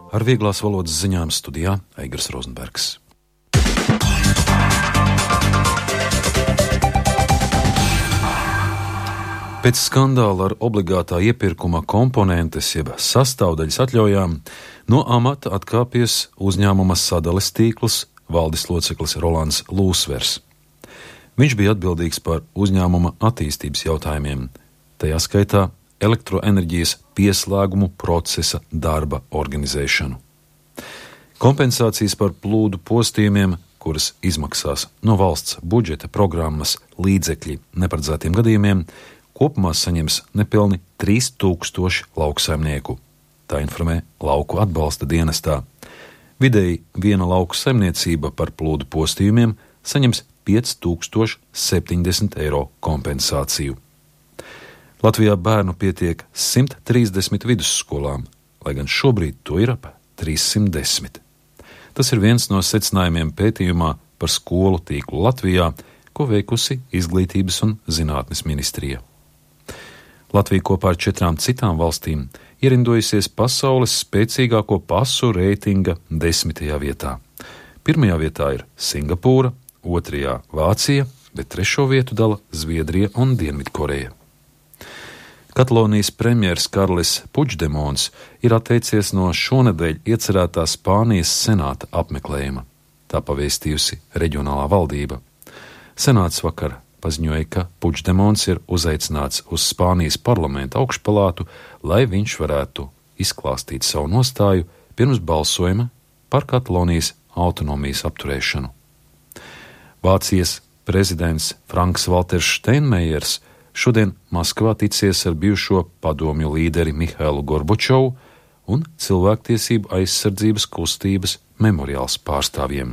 Ar vieglās valodas ziņām studijā Eigars Rozenbergs. Pēc skandāla ar obligātā iepirkuma komponentes jeb sastāvdaļas atļaujām no amata atkāpies uzņēmuma sadales tīkls valdes loceklis Rolands Lūsvers. Viņš bija atbildīgs par uzņēmuma attīstības jautājumiem, tajā skaitā elektroenerģijas pieslēgumu procesa darba organizēšanu. Kompensācijas par plūdu postījumiem, kuras izmaksās no valsts budžeta programmas līdzekļi neparedzētiem gadījumiem, kopumā saņems nepilni 3000 lauksaimnieku. Tā informē Lauku atbalsta dienestā. Vidēji viena lauku saimniecība par plūdu postījumiem saņems 5070 eiro kompensāciju. Latvijā bērnu pietiek 130 vidusskolām, lai gan šobrīd to ir ap 310. Tas ir viens no secinājumiem pētījumā par skolu tīklu Latvijā, ko veikusi Izglītības un zinātnes ministrija. Latvija kopā ar 4 citām valstīm ierindojusies pasaules spēcīgāko pasu reitinga 10. vietā. 1. vietā ir Singapūra, 2. Vācija, bet 3. vietu dala Zviedrija un Dienvidkoreja. Katalonijas premjers Karlis Puigdemons ir atteicies no šonedēļ iecerētā Spānijas senāta apmeklējuma. Tā pavēstījusi reģionālā valdība. Senāts vakar paziņoja, ka Puigdemons ir uzaicināts uz Spānijas parlamenta augšpalātu, lai viņš varētu izklāstīt savu nostāju pirms balsojuma par Katalonijas autonomijas apturēšanu. Vācijas prezidents Franks Valters Steinmeiers šodien Maskavā ticies ar bijušo padomju līderi Mihailu Gorbačovu un cilvēktiesību aizsardzības kustības memoriāls pārstāvjiem.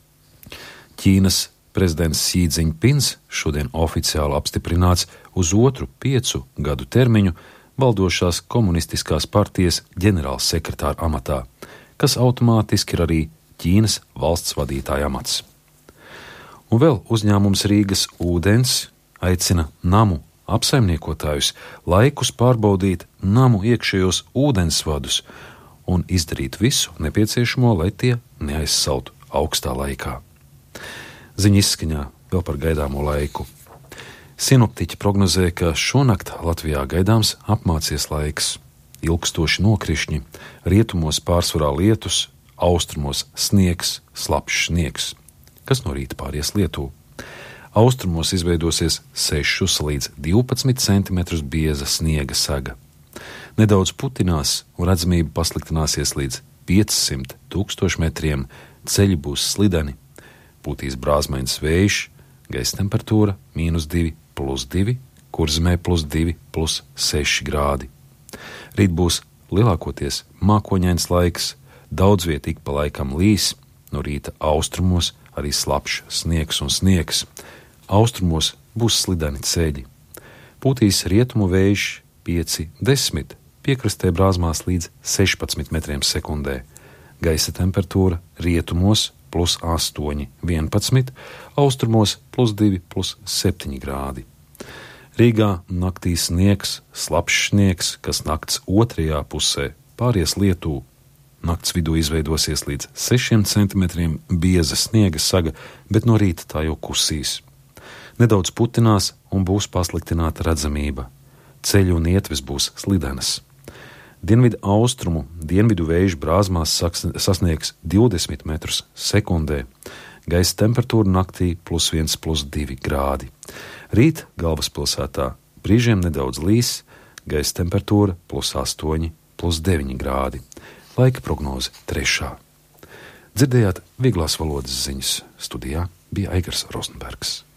Ķīnas prezidents Xi Jinpings šodien oficiāli apstiprināts uz otru 5 gadu termiņu valdošās komunistiskās partijas ģenerālsekretāra amatā, kas automātiski ir arī Ķīnas valsts vadītāja amats. Un vēl uzņēmums Rīgas ūdens aicina namu apsaimniekotājus laikus pārbaudīt namu iekšējos ūdensvadus un izdarīt visu nepieciešamo, lai tie neaizsaltu augstā laikā. Ziņa izskaņā vēl par gaidāmo laiku. Sinoptiķi prognozē, ka šonakt Latvijā gaidāms apmācies laiks, ilgstoši nokrišņi, rietumos pārsvarā lietus, austrumos sniegs, slapjš sniegs, kas no rīta pāries Lietuvā. Austrumos izveidosies 6 līdz 12 cm bieza sniega saga. Nedaudz putinās un redzamība pasliktināsies līdz 500 000 metriem, ceļi būs slideni, pūtīs brāzmains vējš, gaisa temperatūra -2, +2, Kurzemē +2, +6 grādi. Rīt būs lielākoties mākoņains laiks, daudz viet ik pa laikam līs, no rīta austrumos arī slapjš sniegs un sniegs. Austrumos būs slideni ceļi. Pūtīs rietumu vējš 5-10, piekrastē brāzmās līdz 16 metriem sekundē. Gaisa temperatūra rietumos +8, 11, austrumos +2, +7 grādi. Rīgā naktī sniegs, slapjš sniegs, kas nakts otrajā pusē pāries Lietuvā. Nakts vidū izveidosies līdz 6 cm bieza sniega saga, bet no rīta tā jau kusīs. Nedaudz putinās un būs pasliktināta redzamība. Ceļu un ietves būs slidenas. Dienvidu austrumu, dienvidu vējš brāzmās sasniegs 20 metrus sekundē. Gaisa temperatūra naktī +1, +2 grādi. Rīt galvaspilsētā brīžiem nedaudz līs, gaisa temperatūra +8, +9 grādi. Laika prognoze 3. Dzirdējāt vieglās valodas ziņas. Studijā bija Eigars Rozenbergs.